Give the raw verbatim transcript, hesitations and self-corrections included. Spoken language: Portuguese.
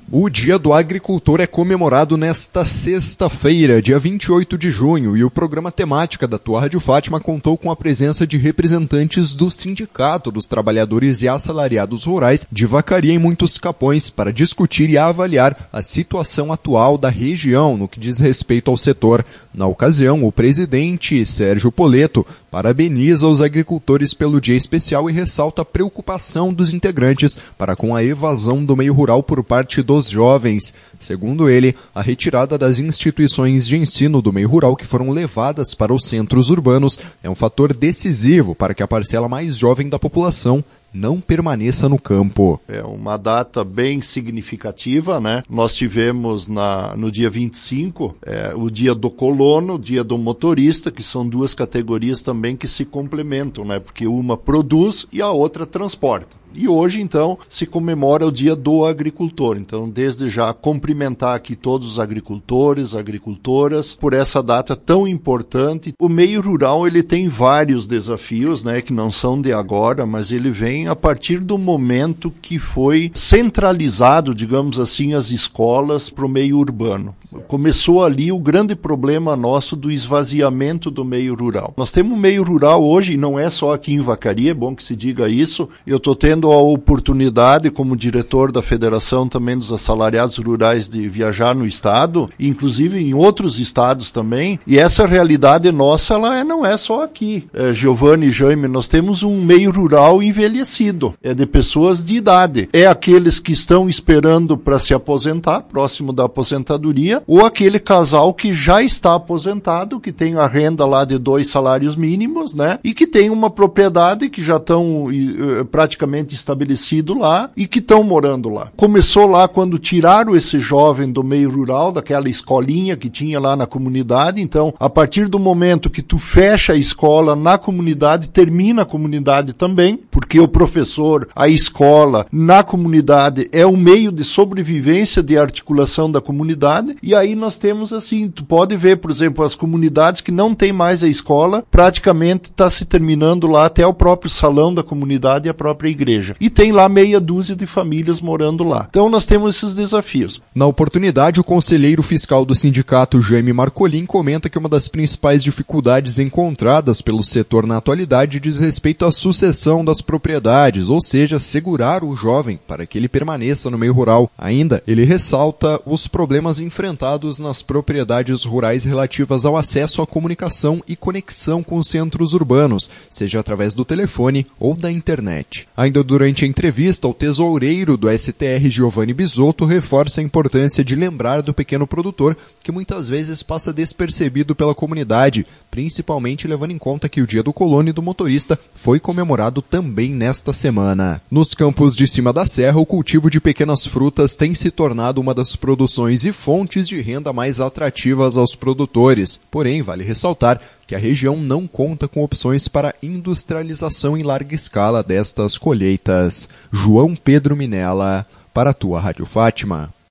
O Dia do Agricultor é comemorado nesta sexta-feira, dia vinte e oito de junho, e o programa Temática da tua Rádio Fátima contou com a presença de representantes do Sindicato dos Trabalhadores e Assalariados Rurais de Vacaria e Muitos Capões para discutir e avaliar a situação atual da região no que diz respeito ao setor. Na ocasião, o presidente Sérgio Poleto parabeniza os agricultores pelo dia especial e ressalta a preocupação dos integrantes para com a evasão do meio rural por parte dos jovens. Segundo ele, a retirada das instituições de ensino do meio rural que foram levadas para os centros urbanos é um fator decisivo para que a parcela mais jovem da população não permaneça no campo. É uma data bem significativa, né? Nós tivemos na, no dia vinte e cinco é, o dia do colono, o dia do motorista, que são duas categorias também que se complementam, né? Porque uma produz e a outra transporta. E hoje, então, se comemora o Dia do Agricultor. Então, desde já, cumprimentar aqui todos os agricultores, agricultoras, por essa data tão importante. O meio rural, ele tem vários desafios, né, que não são de agora, mas ele vem a partir do momento que foi centralizado, digamos assim, as escolas para o meio urbano. Começou ali o grande problema nosso do esvaziamento do meio rural. Nós temos um meio rural hoje, e não é só aqui em Vacaria, é bom que se diga isso. Eu estou tendo a oportunidade, como diretor da Federação também dos Assalariados Rurais, de viajar no estado, inclusive em outros estados também, e essa realidade nossa, ela é, não é só aqui. É, Giovanni e Jaime, nós temos um meio rural envelhecido, é de pessoas de idade. É aqueles que estão esperando para se aposentar, próximo da aposentadoria, ou aquele casal que já está aposentado, que tem a renda lá de dois salários mínimos, né, e que tem uma propriedade que já estão uh, praticamente estabelecido lá e que estão morando lá. Começou lá quando tiraram esse jovem do meio rural, daquela escolinha que tinha lá na comunidade. Então, a partir do momento que tu fecha a escola na comunidade, termina a comunidade também, porque o professor, a escola, na comunidade é o meio de sobrevivência, de articulação da comunidade. E aí nós temos assim, tu pode ver, por exemplo, as comunidades que não tem mais a escola, praticamente está se terminando lá até o próprio salão da comunidade e a própria igreja. E tem lá meia dúzia de famílias morando lá. Então nós temos esses desafios. Na oportunidade, o conselheiro fiscal do sindicato, Jaime Marcolin, comenta que uma das principais dificuldades encontradas pelo setor na atualidade diz respeito à sucessão das propriedades, ou seja, segurar o jovem para que ele permaneça no meio rural. Ainda, ele ressalta os problemas enfrentados nas propriedades rurais relativas ao acesso à comunicação e conexão com os centros urbanos, seja através do telefone ou da internet. Ainda durante a entrevista, o tesoureiro do S T R, Giovanni Bisotto, reforça a importância de lembrar do pequeno produtor, que muitas vezes passa despercebido pela comunidade, principalmente levando em conta que o Dia do Colono e do Motorista foi comemorado também nesta semana. Nos campos de cima da serra, o cultivo de pequenas frutas tem se tornado uma das produções e fontes de renda mais atrativas aos produtores. Porém, vale ressaltar que a região não conta com opções para industrialização em larga escala destas colheitas. João Pedro Minella, para a tua Rádio Fátima.